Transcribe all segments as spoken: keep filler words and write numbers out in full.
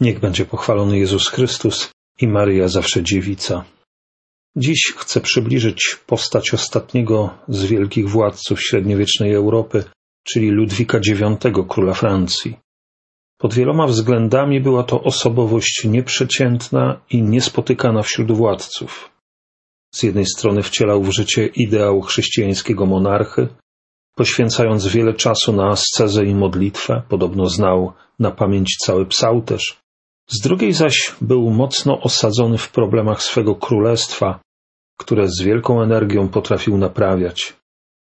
Niech będzie pochwalony Jezus Chrystus i Maryja zawsze dziewica. Dziś chcę przybliżyć postać ostatniego z wielkich władców średniowiecznej Europy, czyli Ludwika dziewiątego, króla Francji. Pod wieloma względami była to osobowość nieprzeciętna i niespotykana wśród władców. Z jednej strony wcielał w życie ideał chrześcijańskiego monarchy, poświęcając wiele czasu na ascezę i modlitwę, podobno znał na pamięć cały psałterz. Z drugiej zaś był mocno osadzony w problemach swego królestwa, które z wielką energią potrafił naprawiać.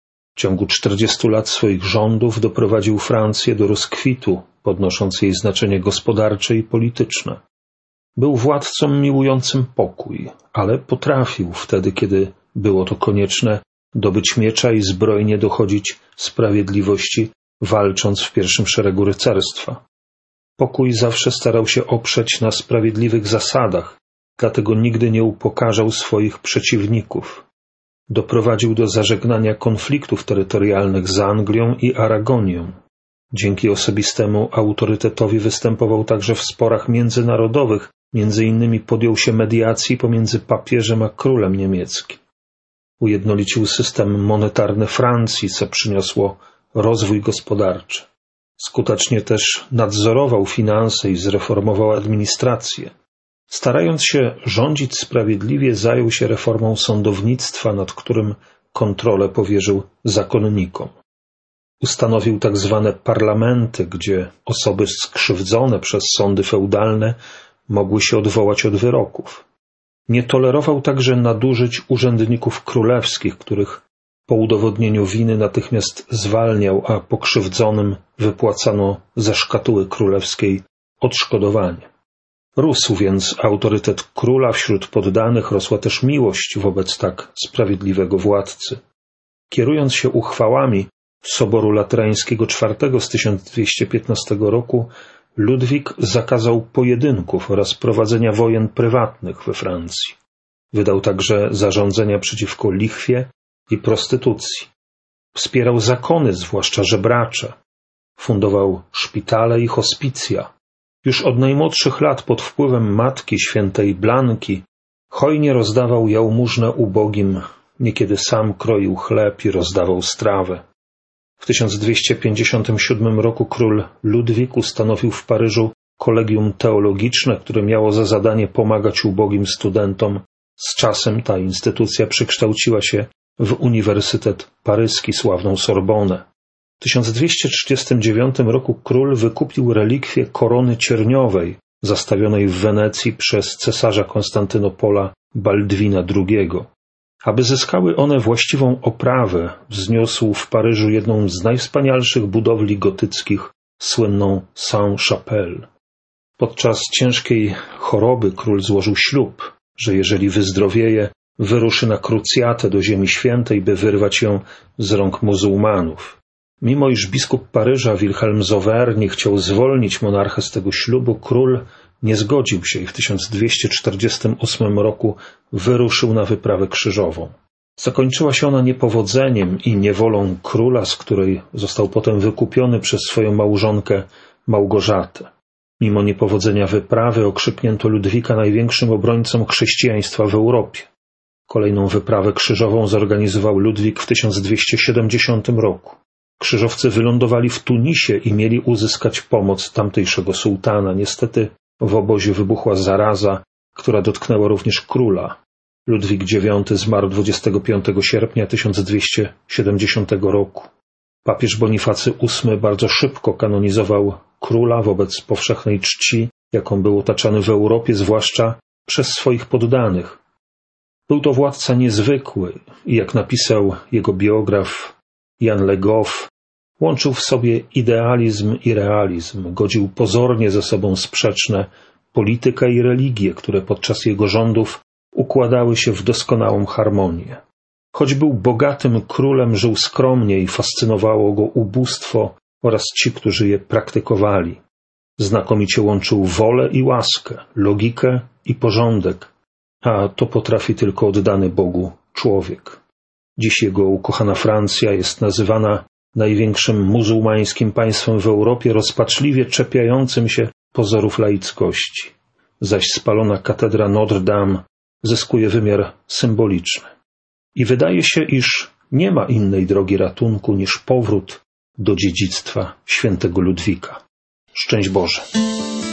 W ciągu czterdziestu lat swoich rządów doprowadził Francję do rozkwitu, podnosząc jej znaczenie gospodarcze i polityczne. Był władcą miłującym pokój, ale potrafił wtedy, kiedy było to konieczne, dobyć miecza i zbrojnie dochodzić sprawiedliwości, walcząc w pierwszym szeregu rycerstwa. Pokój zawsze starał się oprzeć na sprawiedliwych zasadach, dlatego nigdy nie upokarzał swoich przeciwników. Doprowadził do zażegnania konfliktów terytorialnych z Anglią i Aragonią. Dzięki osobistemu autorytetowi występował także w sporach międzynarodowych, między innymi podjął się mediacji pomiędzy papieżem a królem niemieckim. Ujednolicił system monetarny Francji, co przyniosło rozwój gospodarczy. Skutecznie też nadzorował finanse i zreformował administrację. Starając się rządzić sprawiedliwie, zajął się reformą sądownictwa, nad którym kontrolę powierzył zakonnikom. Ustanowił tak zwane parlamenty, gdzie osoby skrzywdzone przez sądy feudalne mogły się odwołać od wyroków. Nie tolerował także nadużyć urzędników królewskich, których po udowodnieniu winy natychmiast zwalniał, a pokrzywdzonym wypłacano ze szkatuły królewskiej odszkodowanie. Rósł więc autorytet króla wśród poddanych, rosła też miłość wobec tak sprawiedliwego władcy. Kierując się uchwałami Soboru Laterańskiego czwartego z tysiąc dwieście piętnastego roku, Ludwik zakazał pojedynków oraz prowadzenia wojen prywatnych we Francji. Wydał także zarządzenia przeciwko lichwie i prostytucji. Wspierał zakony, zwłaszcza żebracze. Fundował szpitale i hospicja. Już od najmłodszych lat pod wpływem matki świętej Blanki hojnie rozdawał jałmużnę ubogim, niekiedy sam kroił chleb i rozdawał strawę. W tysiąc dwieście pięćdziesiątym siódmym roku król Ludwik ustanowił w Paryżu kolegium teologiczne, które miało za zadanie pomagać ubogim studentom. Z czasem ta instytucja przekształciła się w Uniwersytet Paryski, sławną Sorbonę. W tysiąc dwieście trzydziestym dziewiątym roku król wykupił relikwie korony cierniowej, zastawionej w Wenecji przez cesarza Konstantynopola Baldwina drugiego. Aby zyskały one właściwą oprawę, wzniósł w Paryżu jedną z najwspanialszych budowli gotyckich, słynną Sainte-Chapelle. Podczas ciężkiej choroby król złożył ślub, że jeżeli wyzdrowieje, wyruszy na krucjatę do Ziemi Świętej, by wyrwać ją z rąk muzułmanów. Mimo iż biskup Paryża Wilhelm z Auvergne chciał zwolnić monarchę z tego ślubu, król nie zgodził się i w tysiąc dwieście czterdziestym ósmym roku wyruszył na wyprawę krzyżową. Zakończyła się ona niepowodzeniem i niewolą króla, z której został potem wykupiony przez swoją małżonkę Małgorzatę. Mimo niepowodzenia wyprawy okrzyknięto Ludwika największym obrońcą chrześcijaństwa w Europie. Kolejną wyprawę krzyżową zorganizował Ludwik w tysiąc dwieście siedemdziesiątym roku. Krzyżowcy wylądowali w Tunisie i mieli uzyskać pomoc tamtejszego sułtana. Niestety w obozie wybuchła zaraza, która dotknęła również króla. Ludwik dziewiąty zmarł dwudziestego piątego sierpnia tysiąc dwieście siedemdziesiątego roku. Papież Bonifacy ósmy bardzo szybko kanonizował króla wobec powszechnej czci, jaką był otaczany w Europie, zwłaszcza przez swoich poddanych. Był to władca niezwykły i, jak napisał jego biograf Jan Le Goff, łączył w sobie idealizm i realizm, godził pozornie ze sobą sprzeczne politykę i religię, które podczas jego rządów układały się w doskonałą harmonię. Choć był bogatym królem, żył skromnie i fascynowało go ubóstwo oraz ci, którzy je praktykowali. Znakomicie łączył wolę i łaskę, logikę i porządek, a to potrafi tylko oddany Bogu człowiek. Dziś jego ukochana Francja jest nazywana największym muzułmańskim państwem w Europie, rozpaczliwie czepiającym się pozorów laickości, zaś spalona katedra Notre Dame zyskuje wymiar symboliczny. I wydaje się, iż nie ma innej drogi ratunku niż powrót do dziedzictwa świętego Ludwika. Szczęść Boże!